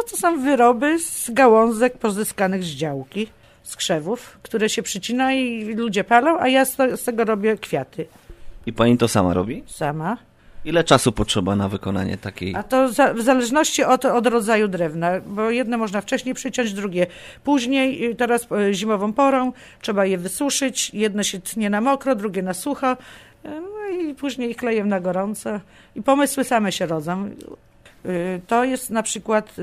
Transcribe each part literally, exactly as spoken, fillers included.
to są wyroby z gałązek pozyskanych z działki, z krzewów, które się przycina i ludzie palą, a ja z tego robię kwiaty. I pani to sama robi? Sama. Ile czasu potrzeba na wykonanie takiej? A to za, w zależności od, od rodzaju drewna, bo jedne można wcześniej przyciąć, drugie później. Teraz zimową porą trzeba je wysuszyć. Jedno się tnie na mokro, drugie na sucho. No i później kleję na gorąco. I pomysły same się rodzą. To jest na przykład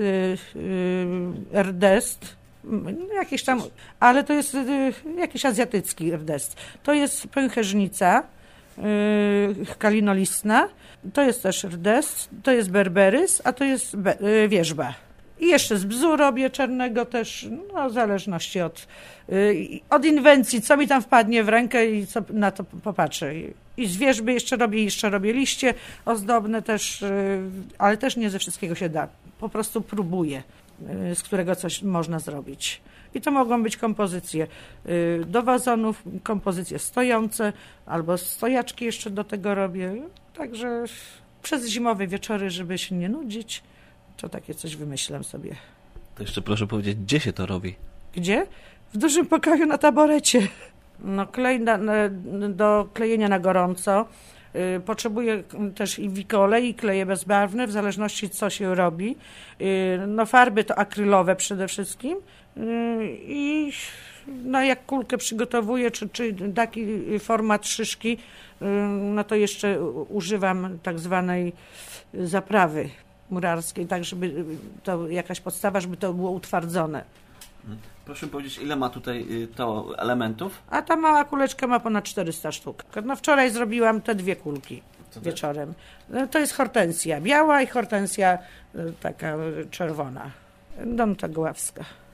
rdest, jakiś tam, ale to jest jakiś azjatycki rdest. To jest pęcherzynica kalinolistna, to jest też rdest, to jest berberys, a to jest be, wierzba. I jeszcze z bzu robię czarnego też, no w zależności od, od inwencji, co mi tam wpadnie w rękę i co na to popatrzę. I z wierzby jeszcze robię, jeszcze robię liście ozdobne też, ale też nie ze wszystkiego się da. Po prostu próbuję, z którego coś można zrobić. I to mogą być kompozycje do wazonów, kompozycje stojące, albo stojaczki jeszcze do tego robię. Także przez zimowe wieczory, żeby się nie nudzić, to takie coś wymyślam sobie. To jeszcze proszę powiedzieć, gdzie się to robi? Gdzie? W dużym pokoju na taborecie. No, klej na, do klejenia na gorąco. Yy, potrzebuję też i wikole, i kleje bezbarwne, w zależności co się robi. Yy, no, farby to akrylowe przede wszystkim. Yy, I no, jak kulkę przygotowuję, czy, czy taki format szyszki, yy, no to jeszcze używam tak zwanej zaprawy murarskiej, tak żeby to jakaś podstawa, żeby to było utwardzone. Proszę powiedzieć, ile ma tutaj to elementów? A ta mała kuleczka ma ponad czterysta sztuk. No wczoraj zrobiłam te dwie kulki wieczorem. No, to jest hortensja biała i hortensja taka czerwona. Donta Goławska.